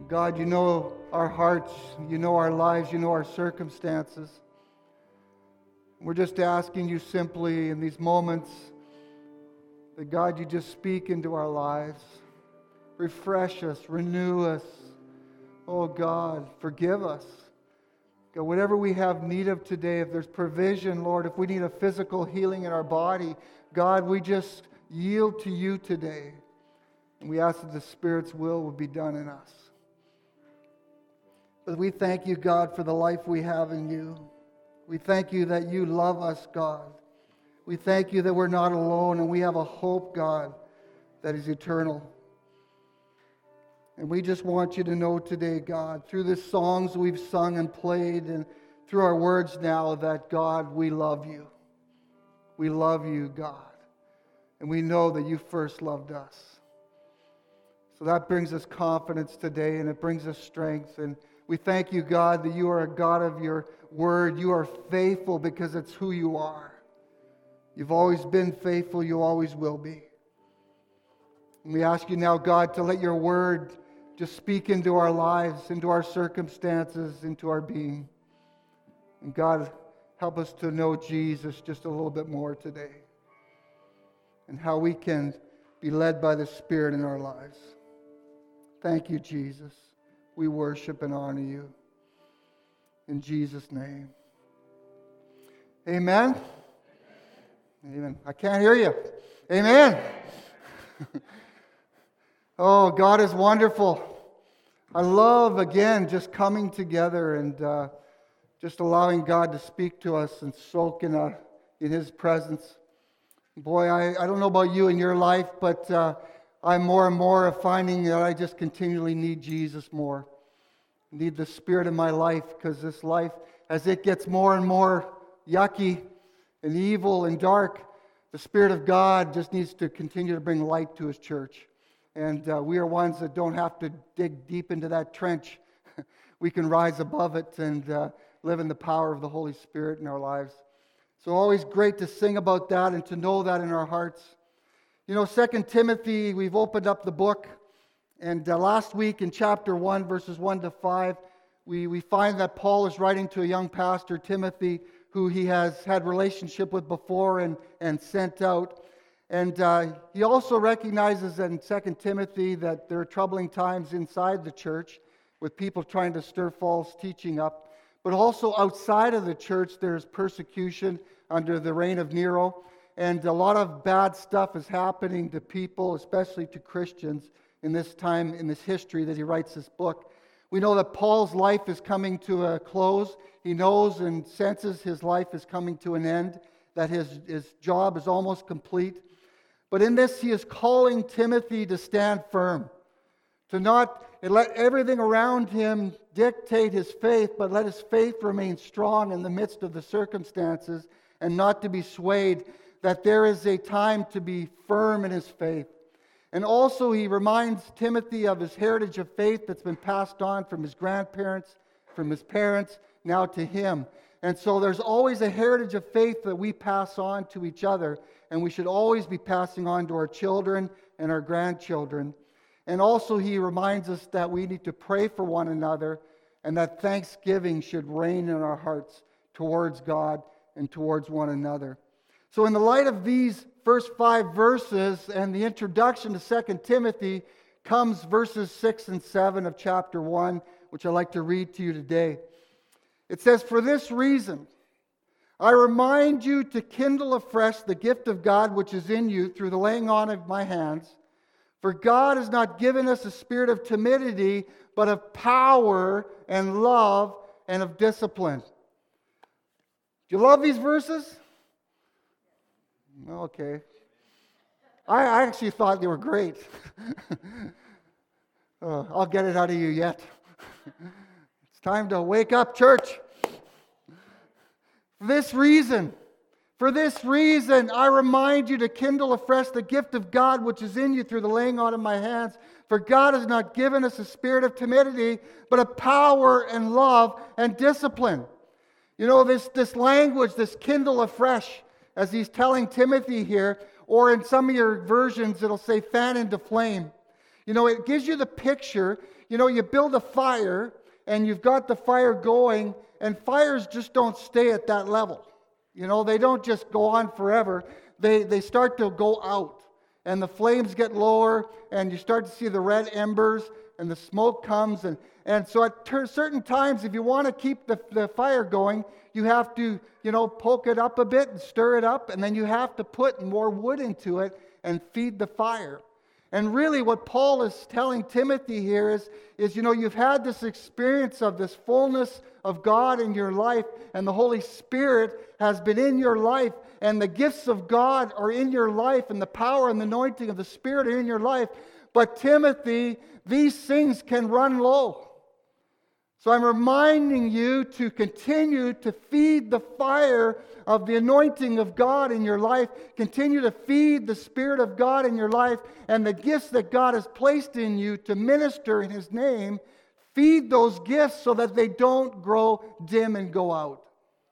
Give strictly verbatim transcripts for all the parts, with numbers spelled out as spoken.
God, you know our hearts, you know our lives, you know our circumstances. We're just asking you simply in these moments that, God, you just speak into our lives. Refresh us, renew us. Oh, God, forgive us. God, whatever we have need of today, if there's provision, Lord, if we need a physical healing in our body, God, we just yield to you today. And we ask that the Spirit's will will be done in us. But we thank you, God, for the life we have in you. We thank you that you love us, God. We thank you that we're not alone and we have a hope, God, that is eternal. And we just want you to know today, God, through the songs we've sung and played and through our words now, that, God, we love you. We love you, God. And we know that you first loved us. So that brings us confidence today, and it brings us strength. And we thank you, God, that you are a God of your word. You are faithful because it's who you are. You've always been faithful. You always will be. And we ask you now, God, to let your word just speak into our lives, into our circumstances, into our being. And God, help us to know Jesus just a little bit more today. And how we can be led by the Spirit in our lives. Thank you, Jesus. We worship and honor you. In Jesus' name. Amen. Amen. I can't hear you. Amen. Oh, God is wonderful. I love, again, just coming together and uh, just allowing God to speak to us and soak in, a, in His presence. Boy, I, I don't know about you in your life, but uh, I'm more and more finding that I just continually need Jesus more. I need the Spirit in my life, because this life, as it gets more and more yucky and evil and dark, the Spirit of God just needs to continue to bring light to His church. And uh, we are ones that don't have to dig deep into that trench. We can rise above it and uh, live in the power of the Holy Spirit in our lives. So always great to sing about that and to know that in our hearts. You know, Second Timothy, we've opened up the book. And uh, last week in chapter one, verses one to five, we, we find that Paul is writing to a young pastor, Timothy, who he has had relationship with before and, and sent out. And uh, he also recognizes in Second Timothy that there are troubling times inside the church with people trying to stir false teaching up. But also outside of the church, there's persecution under the reign of Nero. And a lot of bad stuff is happening to people, especially to Christians, in this time, in this history that he writes this book. We know that Paul's life is coming to a close. He knows and senses his life is coming to an end, that his, his job is almost complete. But in this, he is calling Timothy to stand firm, to not let everything around him dictate his faith, but let his faith remain strong in the midst of the circumstances and not to be swayed, that there is a time to be firm in his faith. And also he reminds Timothy of his heritage of faith that's been passed on from his grandparents, from his parents, now to him. And so there's always a heritage of faith that we pass on to each other, and we should always be passing on to our children and our grandchildren. And also he reminds us that we need to pray for one another, and that thanksgiving should reign in our hearts towards God and towards one another. So in the light of these first five verses and the introduction to Second Timothy comes verses six and seven of chapter one, which I'd like to read to you today. It says, "For this reason, I remind you to kindle afresh the gift of God which is in you through the laying on of my hands. For God has not given us a spirit of timidity, but of power and love and of discipline." Do you love these verses? Okay. I, I actually thought they were great. uh, I'll get it out of you yet. It's time to wake up, church. For this reason, for this reason, I remind you to kindle afresh the gift of God which is in you through the laying on of my hands. For God has not given us a spirit of timidity, but of power and love and discipline. You know, this, this language, this kindle afresh, as he's telling Timothy here, or in some of your versions it'll say fan into flame. You know, it gives you the picture. You know, you build a fire, and you've got the fire going, and fires just don't stay at that level. You know, they don't just go on forever. They, they start to go out, and the flames get lower, and you start to see the red embers, and the smoke comes. And, and so at ter- certain times, if you want to keep the, the fire going, you have to, you know, poke it up a bit and stir it up, and then you have to put more wood into it and feed the fire. And really what Paul is telling Timothy here is, is, you know, you've had this experience of this fullness of God in your life, and the Holy Spirit has been in your life, and the gifts of God are in your life, and the power and the anointing of the Spirit are in your life. But Timothy, these things can run low. So I'm reminding you to continue to feed the fire of the anointing of God in your life. Continue to feed the Spirit of God in your life and the gifts that God has placed in you to minister in His name. Feed those gifts so that they don't grow dim and go out.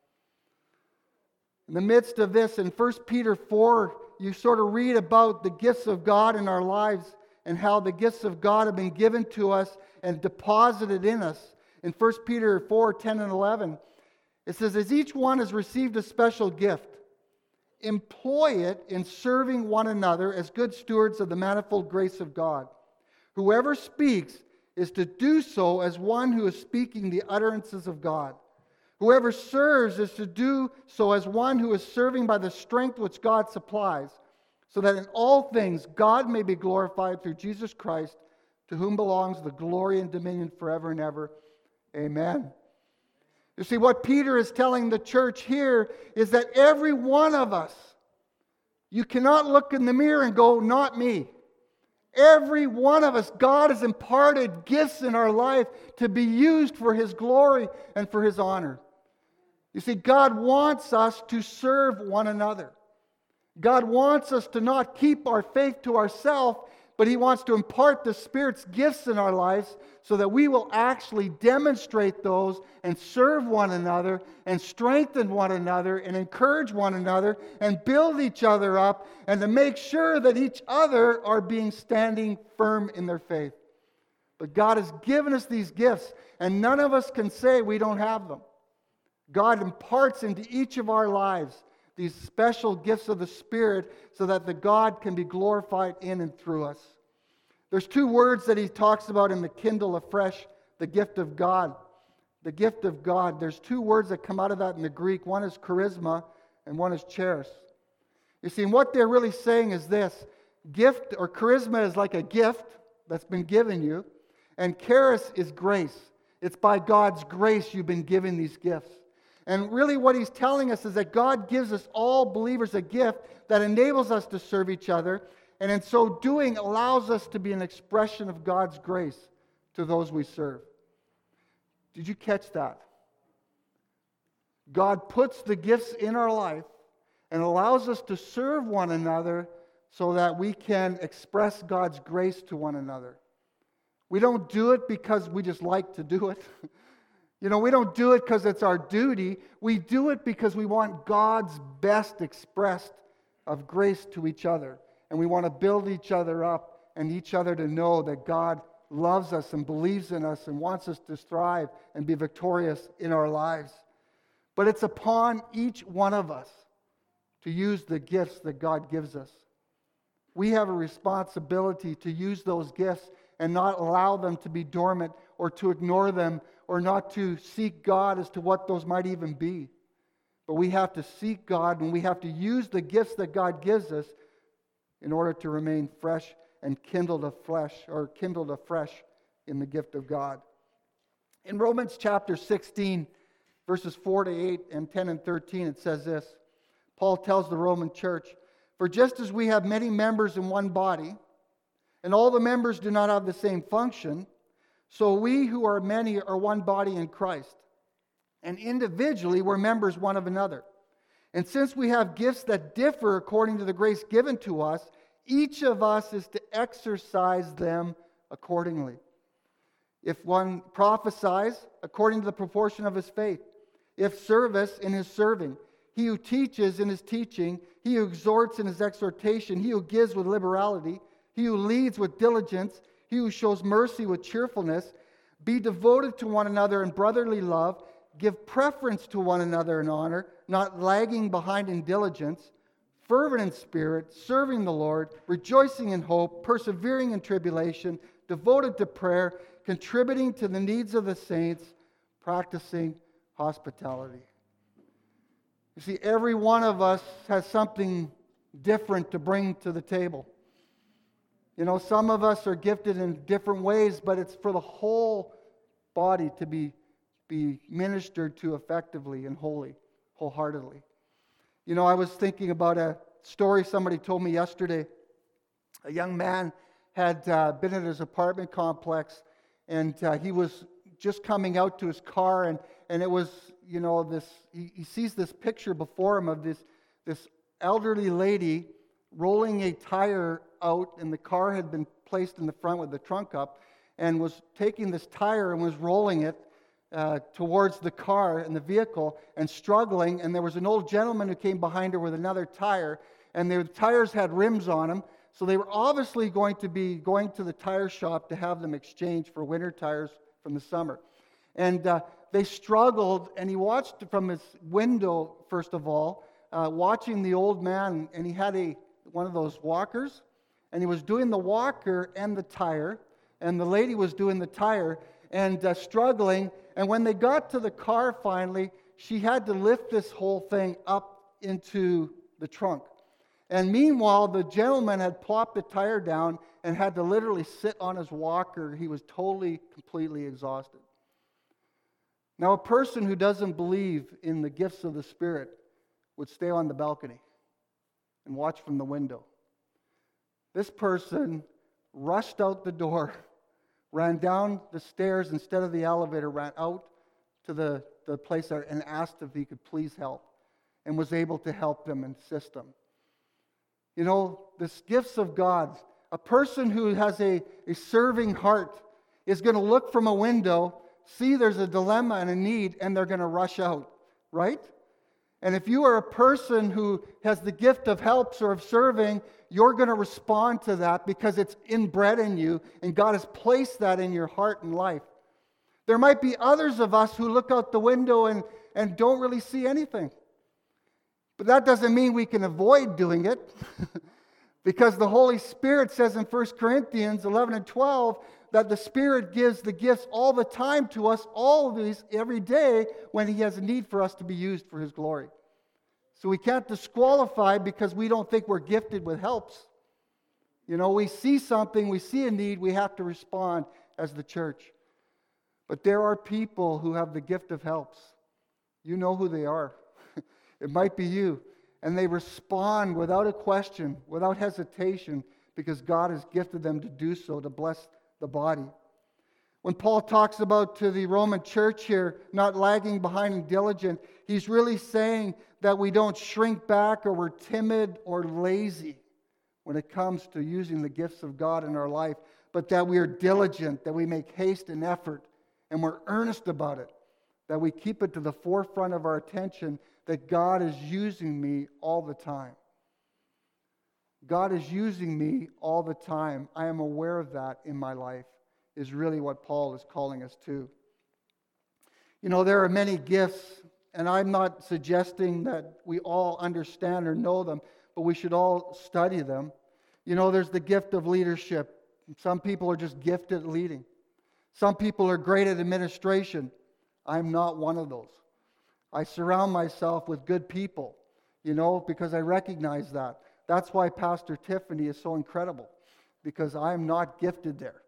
In the midst of this, in First Peter four, you sort of read about the gifts of God in our lives and how the gifts of God have been given to us and deposited in us. In First Peter four, ten and eleven, it says, as each one has received a special gift, employ it in serving one another as good stewards of the manifold grace of God. Whoever speaks is to do so as one who is speaking the utterances of God. Whoever serves is to do so as one who is serving by the strength which God supplies, so that in all things God may be glorified through Jesus Christ, to whom belongs the glory and dominion forever and ever. Amen. You see, what Peter is telling the church here is that every one of us, you cannot look in the mirror and go, not me. Every one of us, God has imparted gifts in our life to be used for His glory and for His honor. You see, God wants us to serve one another. God wants us to not keep our faith to ourselves, but He wants to impart the Spirit's gifts in our lives so that we will actually demonstrate those and serve one another and strengthen one another and encourage one another and build each other up and to make sure that each other are being standing firm in their faith. But God has given us these gifts, and none of us can say we don't have them. God imparts into each of our lives these special gifts of the Spirit so that the God can be glorified in and through us. There's two words that he talks about in the Kindle Afresh, the gift of God. The gift of God. There's two words that come out of that in the Greek. One is charisma and one is charis. You see, and what they're really saying is this. Gift or charisma is like a gift that's been given you, and charis is grace. It's by God's grace you've been given these gifts. And really what he's telling us is that God gives us all believers a gift that enables us to serve each other, and in so doing allows us to be an expression of God's grace to those we serve. Did you catch that? God puts the gifts in our life and allows us to serve one another so that we can express God's grace to one another. We don't do it because we just like to do it. You know, we don't do it because it's our duty. We do it because we want God's best expressed of grace to each other. And we want to build each other up and each other to know that God loves us and believes in us and wants us to thrive and be victorious in our lives. But it's upon each one of us to use the gifts that God gives us. We have a responsibility to use those gifts and not allow them to be dormant or to ignore them or not to seek God as to what those might even be. But we have to seek God and we have to use the gifts that God gives us in order to remain fresh and kindled afresh or kindled afresh in the gift of God. In Romans chapter sixteen, verses four to eight and ten and thirteen, it says this. Paul tells the Roman church, "For just as we have many members in one body, and all the members do not have the same function, so we who are many are one body in Christ, and individually we're members one of another. And since we have gifts that differ according to the grace given to us, each of us is to exercise them accordingly. If one prophesies, according to the proportion of his faith. If service, in his serving. He who teaches, in his teaching. He who exhorts, in his exhortation. He who gives with liberality. He who leads with diligence. he who shows mercy with cheerfulness. Be devoted to one another in brotherly love. Give preference to one another in honor, not lagging behind in diligence, fervent in spirit, serving the Lord, rejoicing in hope, persevering in tribulation, devoted to prayer, contributing to the needs of the saints, practicing hospitality. You see, every one of us has something different to bring to the table. You know, some of us are gifted in different ways, but it's for the whole body to be, be ministered to effectively and wholly, wholeheartedly. You know, I was thinking about a story somebody told me yesterday. A young man had uh, been in his apartment complex, and uh, he was just coming out to his car, and, and it was, you know, this, he, he sees this picture before him of this, this elderly lady rolling a tire out, and the car had been placed in the front with the trunk up, and was taking this tire and was rolling it uh, towards the car and the vehicle and struggling, and there was an old gentleman who came behind her with another tire, and the tires had rims on them, so they were obviously going to be going to the tire shop to have them exchanged for winter tires from the summer. And uh, they struggled, and he watched from his window, first of all, uh, watching the old man, and he had a one of those walkers, and he was doing the walker and the tire, and the lady was doing the tire, and uh, struggling, and when they got to the car finally, she had to lift this whole thing up into the trunk. And meanwhile, the gentleman had plopped the tire down and had to literally sit on his walker. He was totally, completely exhausted. Now, a person who doesn't believe in the gifts of the Spirit would stay on the balcony and watch from the window. This person rushed out the door, ran down the stairs instead of the elevator, ran out to the, the place there and asked if he could please help, and was able to help them and assist them. You know, the gifts of God, a person who has a, a serving heart is going to look from a window, see there's a dilemma and a need, and they're going to rush out, right? And if you are a person who has the gift of helps or of serving, you're going to respond to that because it's inbred in you, and God has placed that in your heart and life. There might be others of us who look out the window and, and don't really see anything. But that doesn't mean we can avoid doing it. Because the Holy Spirit says in First Corinthians eleven and twelve that the Spirit gives the gifts all the time to us, all of these every day, when He has a need for us to be used for His glory. So we can't disqualify because we don't think we're gifted with helps. You know, we see something, we see a need, we have to respond as the church. But there are people who have the gift of helps. You know who they are. It might be you. And they respond without a question, without hesitation, because God has gifted them to do so, to bless the body. When Paul talks about to the Roman church here, not lagging behind and diligent, he's really saying that we don't shrink back or we're timid or lazy when it comes to using the gifts of God in our life, but that we are diligent, that we make haste and effort, and we're earnest about it, that we keep it to the forefront of our attention, that God is using me all the time. God is using me all the time. I am aware of that in my life, is really what Paul is calling us to. You know, there are many gifts, and I'm not suggesting that we all understand or know them, but we should all study them. You know, there's the gift of leadership. Some people are just gifted at leading. Some people are great at administration. I'm not one of those. I surround myself with good people, you know, because I recognize that. That's why Pastor Tiffany is so incredible, because I'm not gifted there.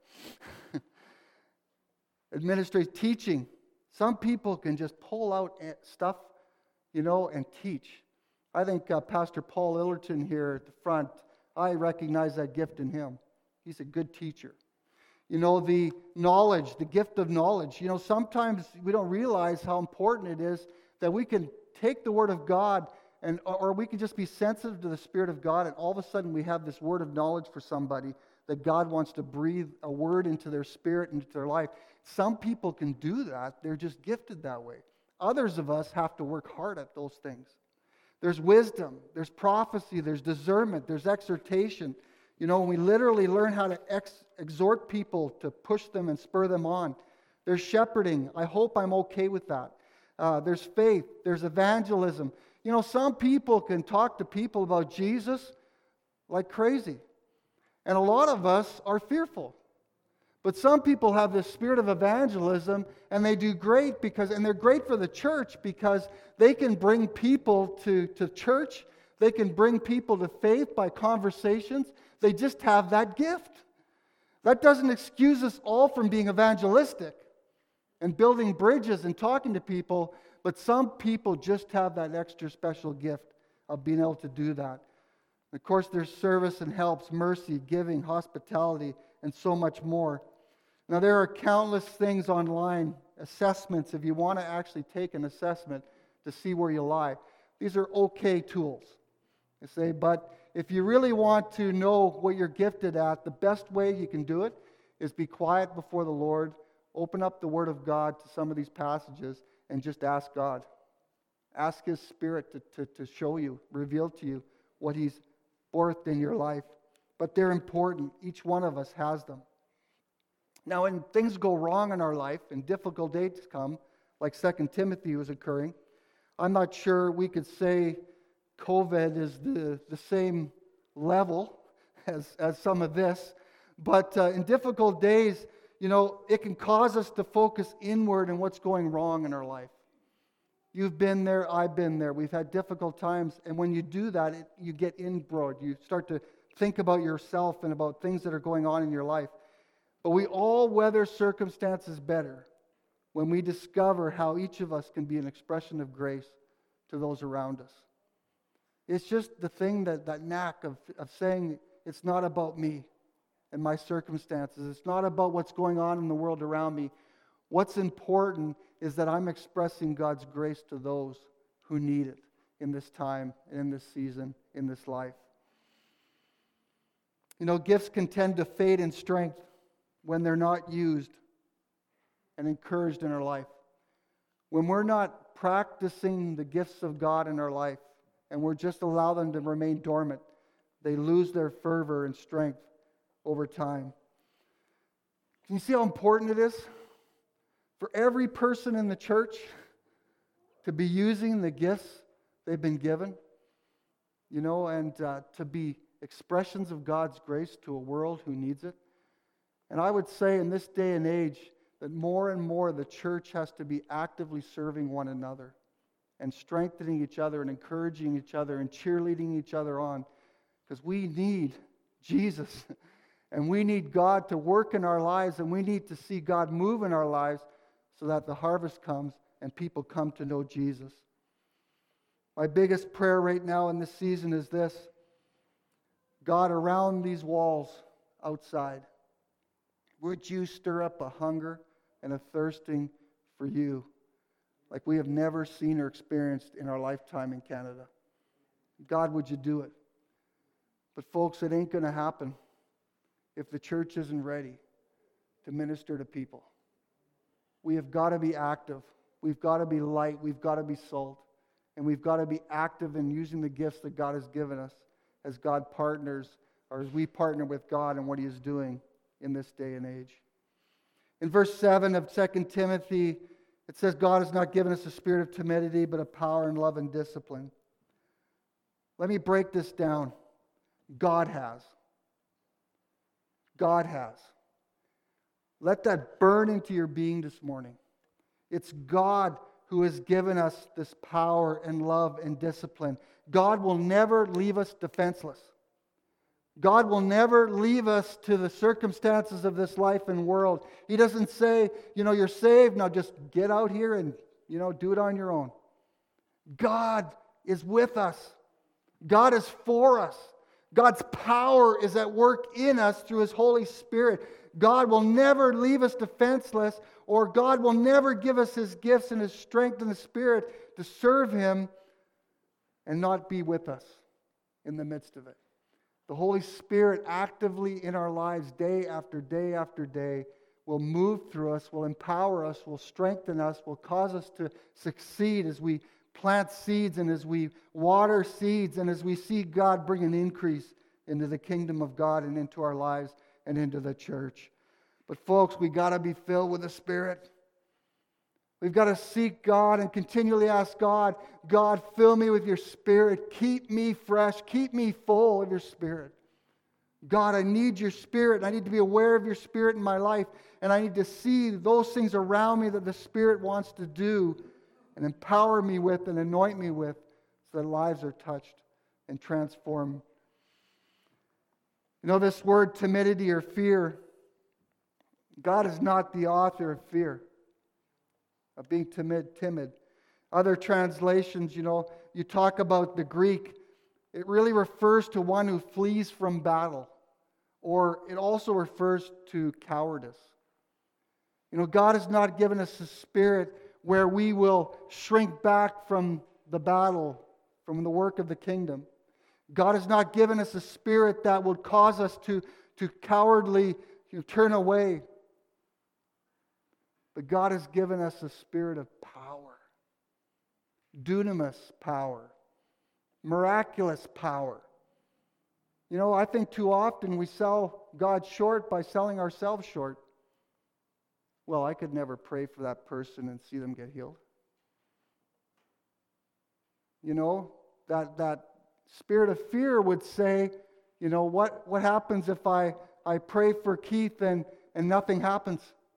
Administrative teaching. Some people can just pull out stuff, you know, and teach. I think uh, Pastor Paul Illerton here at the front, I recognize that gift in him. He's a good teacher. You know, the knowledge, the gift of knowledge. You know, sometimes we don't realize how important it is that we can take the Word of God, and or we can just be sensitive to the Spirit of God, and all of a sudden we have this word of knowledge for somebody that God wants to breathe a word into their spirit, into their life. Some people can do that. They're just gifted that way. Others of us have to work hard at those things. There's wisdom, there's prophecy, there's discernment, there's exhortation. You know, we literally learn how to ex- exhort people to push them and spur them on. There's shepherding. I hope I'm okay with that. Uh, there's faith. There's evangelism. You know, some people can talk to people about Jesus like crazy. And a lot of us are fearful. But some people have this spirit of evangelism, and they do great because, and they're great for the church because they can bring people to, to church. They can bring people to faith by conversations. They just have that gift. That doesn't excuse us all from being evangelistic and building bridges and talking to people, but some people just have that extra special gift of being able to do that. Of course, there's service and helps, mercy, giving, hospitality, and so much more. Now, there are countless things online, assessments, if you want to actually take an assessment to see where you lie. These are okay tools, I say, but if you really want to know what you're gifted at, the best way you can do it is be quiet before the Lord, open up the Word of God to some of these passages, and just ask God. Ask His Spirit to, to, to show you, reveal to you what He's birthed in your life. But they're important. Each one of us has them. Now, when things go wrong in our life and difficult days come, like Second Timothy was occurring, I'm not sure we could say COVID is the, the same level as, as some of this, but uh, in difficult days, you know, it can cause us to focus inward in what's going wrong in our life. You've been there, I've been there. We've had difficult times, and when you do that, it, you get inward. You start to think about yourself and about things that are going on in your life. But we all weather circumstances better when we discover how each of us can be an expression of grace to those around us. It's just the thing, that, that knack of, of saying it's not about me and my circumstances. It's not about what's going on in the world around me. What's important is that I'm expressing God's grace to those who need it in this time, in this season, in this life. You know, gifts can tend to fade in strength when they're not used and encouraged in our life. When we're not practicing the gifts of God in our life and we're just allow them to remain dormant, they lose their fervor and strength over time. Can you see how important it is for every person in the church to be using the gifts they've been given, you know, and uh, to be expressions of God's grace to a world who needs it? And I would say in this day and age that more and more the church has to be actively serving one another and strengthening each other and encouraging each other and cheerleading each other on, because we need Jesus and we need God to work in our lives, and we need to see God move in our lives so that the harvest comes and people come to know Jesus. My biggest prayer right now in this season is this: God, around these walls outside, would you stir up a hunger and a thirsting for you like we have never seen or experienced in our lifetime in Canada? God, would you do it? But folks, it ain't going to happen if the church isn't ready to minister to people. We have got to be active. We've got to be light. We've got to be salt. And we've got to be active in using the gifts that God has given us as God partners, or as we partner with God in what He is doing in this day and age. In verse seven of Second Timothy, it says, God has not given us a spirit of timidity, but of power and love and discipline. Let me break this down. God has. God has. Let that burn into your being this morning. It's God who has given us this power and love and discipline. God will never leave us defenseless. God will never leave us to the circumstances of this life and world. He doesn't say, you know, you're saved, now just get out here and, you know, do it on your own. God is with us. God is for us. God's power is at work in us through His Holy Spirit. God will never leave us defenseless, or God will never give us His gifts and His strength and His Spirit to serve Him and not be with us in the midst of it. The Holy Spirit actively in our lives day after day after day will move through us, will empower us, will strengthen us, will cause us to succeed as we plant seeds and as we water seeds and as we see God bring an increase into the kingdom of God and into our lives and into the church. But folks, we got to be filled with the Spirit. We've got to seek God and continually ask God, God, fill me with your Spirit. Keep me fresh. Keep me full of your Spirit. God, I need your Spirit. I need to be aware of your Spirit in my life. And I need to see those things around me that the Spirit wants to do and empower me with and anoint me with so that lives are touched and transformed. You know, this word timidity or fear, God is not the author of fear, of being timid, timid. Other translations, you know, you talk about the Greek, it really refers to one who flees from battle, or it also refers to cowardice. You know, God has not given us a spirit where we will shrink back from the battle, from the work of the kingdom. God has not given us a spirit that will cause us to, to cowardly you know, turn away. But God has given us a spirit of power, dunamis power, miraculous power. You know, I think too often we sell God short by selling ourselves short. Well, I could never pray for that person and see them get healed. You know, that that spirit of fear would say, you know, what, what happens if I, I pray for Keith and, and nothing happens?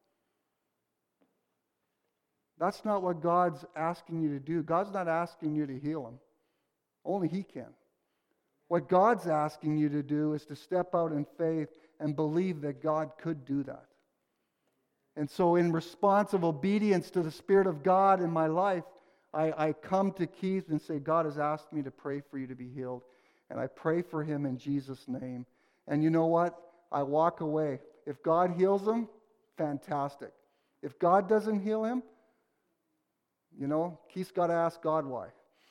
That's not what God's asking you to do. God's not asking you to heal him. Only he can. What God's asking you to do is to step out in faith and believe that God could do that. And so in response of obedience to the Spirit of God in my life, I, I come to Keith and say, God has asked me to pray for you to be healed. And I pray for him in Jesus' name. And you know what? I walk away. If God heals him, fantastic. If God doesn't heal him, you know, Keith's got to ask God why.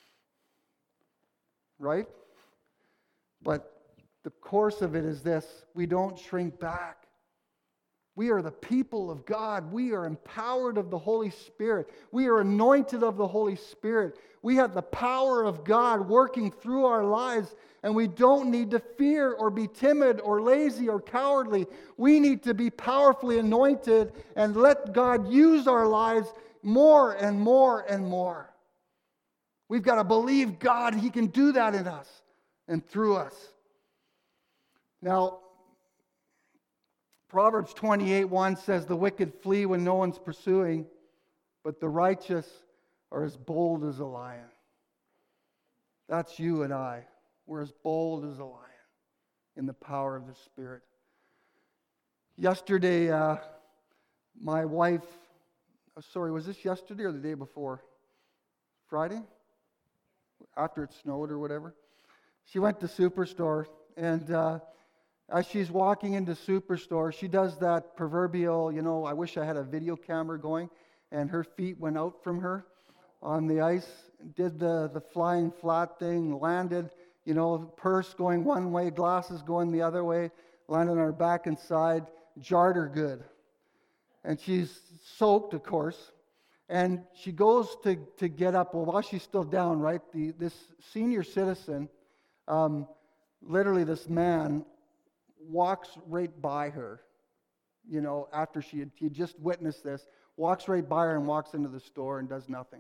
Right? But the course of it is this. We don't shrink back. We are the people of God. We are empowered of the Holy Spirit. We are anointed of the Holy Spirit. We have the power of God working through our lives, and we don't need to fear or be timid or lazy or cowardly. We need to be powerfully anointed and let God use our lives more and more and more. We've got to believe God, he can do that in us and through us. Now, Proverbs twenty-eight one says, the wicked flee when no one's pursuing, but the righteous are as bold as a lion. That's you and I. We're as bold as a lion in the power of the Spirit. Yesterday, uh, my wife, oh, sorry, was this yesterday or the day before? Friday? After it snowed or whatever. She went to Superstore, and uh, as she's walking into Superstore, she does that proverbial, you know, I wish I had a video camera going, and her feet went out from her on the ice, did the, the flying flat thing, landed, you know, purse going one way, glasses going the other way, landed on her back and side, jarred her good. And she's soaked, of course, and she goes to, to get up. Well, while she's still down, right, the, this senior citizen, um, literally this man, walks right by her, you know, after she had, he had just witnessed this, walks right by her and walks into the store and does nothing.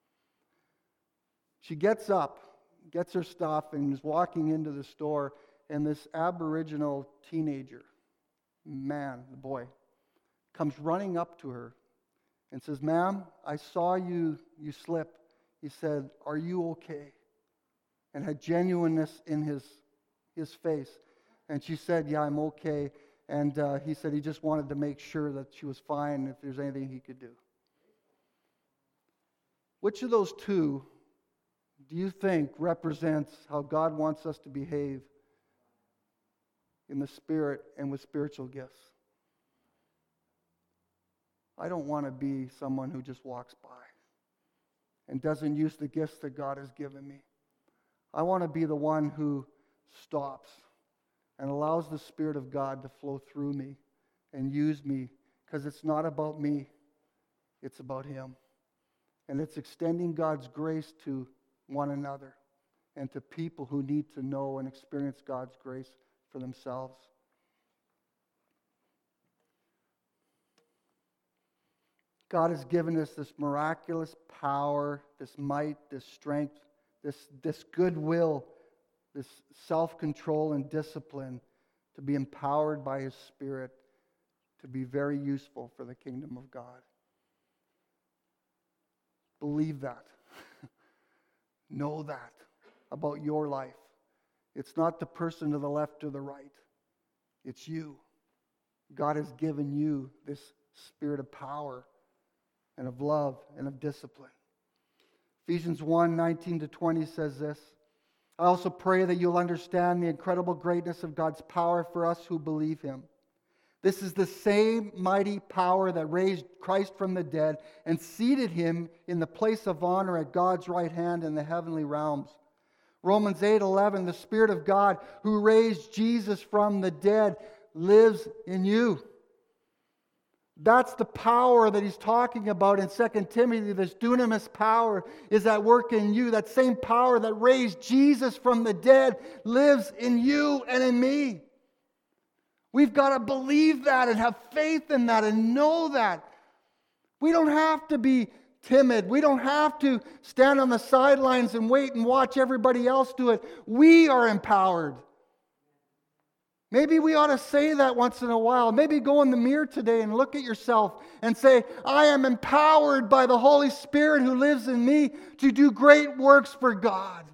She gets up, gets her stuff, and is walking into the store, and this Aboriginal teenager, man, the boy, comes running up to her and says, ma'am, I saw you, you slip. He said, are you okay? And had genuineness in his, his face. And she said, yeah, I'm okay. And uh, he said he just wanted to make sure that she was fine, if there's anything he could do. Which of those two do you think represents how God wants us to behave in the Spirit and with spiritual gifts? I don't want to be someone who just walks by and doesn't use the gifts that God has given me. I want to be the one who stops and allows the Spirit of God to flow through me and use me, because it's not about me, it's about him. And it's extending God's grace to one another and to people who need to know and experience God's grace for themselves. God has given us this miraculous power, this might, this strength, this, this goodwill, this self-control and discipline to be empowered by His Spirit to be very useful for the kingdom of God. Believe that. Know that about your life. It's not the person to the left or the right. It's you. God has given you this spirit of power and of love and of discipline. Ephesians one, nineteen to twenty says this. I also pray that you'll understand the incredible greatness of God's power for us who believe Him. This is the same mighty power that raised Christ from the dead and seated Him in the place of honor at God's right hand in the heavenly realms. Romans eight eleven, the Spirit of God who raised Jesus from the dead lives in you. That's the power that he's talking about in Second Timothy. This dunamis power is at work in you. That same power that raised Jesus from the dead lives in you and in me. We've got to believe that and have faith in that and know that. We don't have to be timid. We don't have to stand on the sidelines and wait and watch everybody else do it. We are empowered. Maybe we ought to say that once in a while. Maybe go in the mirror today and look at yourself and say, I am empowered by the Holy Spirit who lives in me to do great works for God.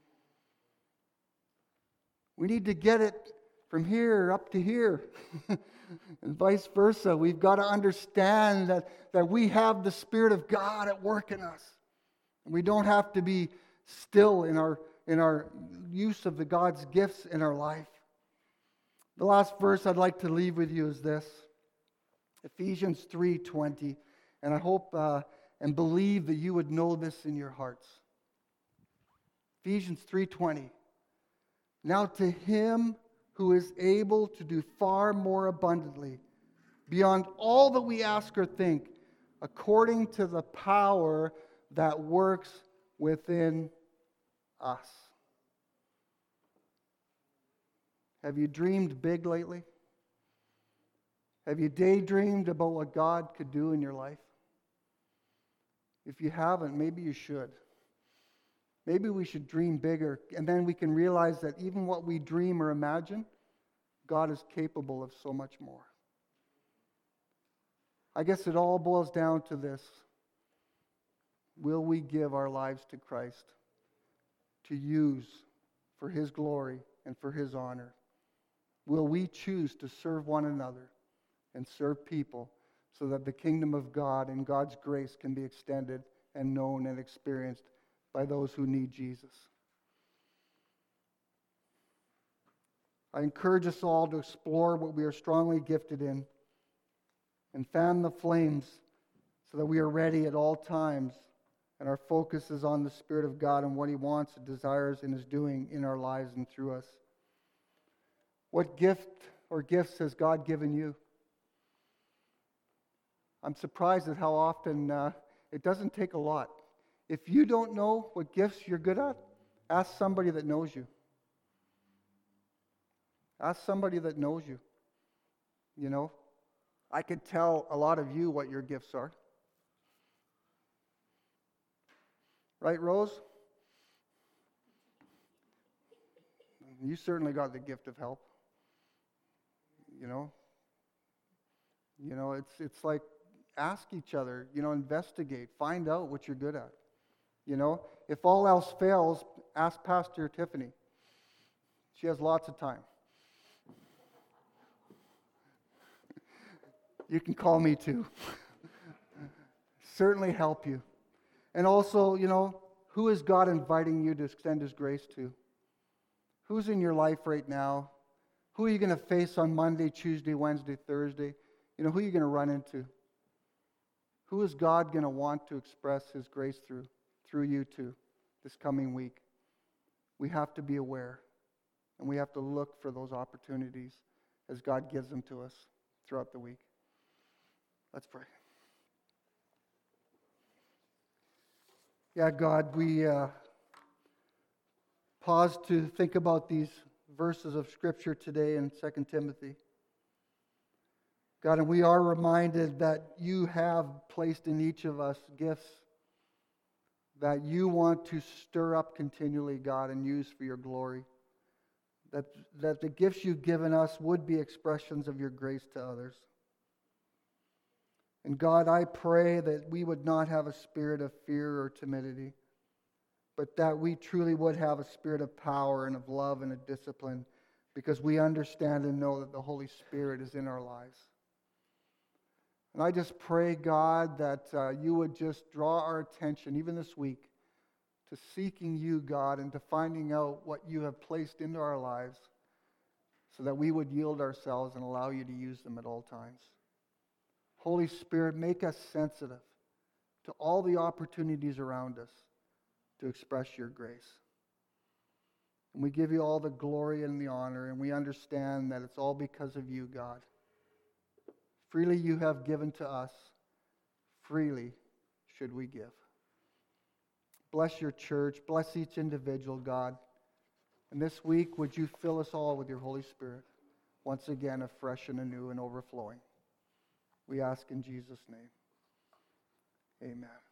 We need to get it from here up to here and vice versa. We've got to understand that, that we have the Spirit of God at work in us. And we don't have to be still in our, in our use of the God's gifts in our life. The last verse I'd like to leave with you is this, Ephesians three twenty, and I hope uh, and believe that you would know this in your hearts. Ephesians three twenty. Now to Him who is able to do far more abundantly, beyond all that we ask or think, according to the power that works within us. Have you dreamed big lately? Have you daydreamed about what God could do in your life? If you haven't, maybe you should. Maybe we should dream bigger, and then we can realize that even what we dream or imagine, God is capable of so much more. I guess it all boils down to this. Will we give our lives to Christ to use for His glory and for His honor? Will we choose to serve one another and serve people so that the kingdom of God and God's grace can be extended and known and experienced by those who need Jesus? I encourage us all to explore what we are strongly gifted in and fan the flames so that we are ready at all times and our focus is on the Spirit of God and what He wants and desires and is doing in our lives and through us. What gift or gifts has God given you? I'm surprised at how often uh, it doesn't take a lot. If you don't know what gifts you're good at, ask somebody that knows you. Ask somebody that knows you. You know, I could tell a lot of you what your gifts are. Right, Rose? You certainly got the gift of help. You know, you know, it's it's like ask each other, you know, investigate, find out what you're good at. You know, if all else fails, ask Pastor Tiffany. She has lots of time. You can call me too. Certainly help you. And also, you know, who is God inviting you to extend His grace to? Who's in your life right now? Who are you going to face on Monday, Tuesday, Wednesday, Thursday? You know, who are you going to run into? Who is God going to want to express His grace through, through you to this coming week? We have to be aware, and we have to look for those opportunities as God gives them to us throughout the week. Let's pray. Yeah, God, we uh, pause to think about these verses of Scripture today in Second Timothy. God, and we are reminded that you have placed in each of us gifts that you want to stir up continually, God, and use for your glory. That, that the gifts you've given us would be expressions of your grace to others. And God, I pray that we would not have a spirit of fear or timidity, but that we truly would have a spirit of power and of love and of discipline, because we understand and know that the Holy Spirit is in our lives. And I just pray, God, that uh, you would just draw our attention, even this week, to seeking you, God, and to finding out what you have placed into our lives so that we would yield ourselves and allow you to use them at all times. Holy Spirit, make us sensitive to all the opportunities around us to express your grace. And we give you all the glory and the honor, and we understand that it's all because of you, God. Freely you have given to us, freely should we give. Bless your church, bless each individual, God. And this week, would you fill us all with your Holy Spirit, once again, afresh and anew and overflowing. We ask in Jesus' name. Amen.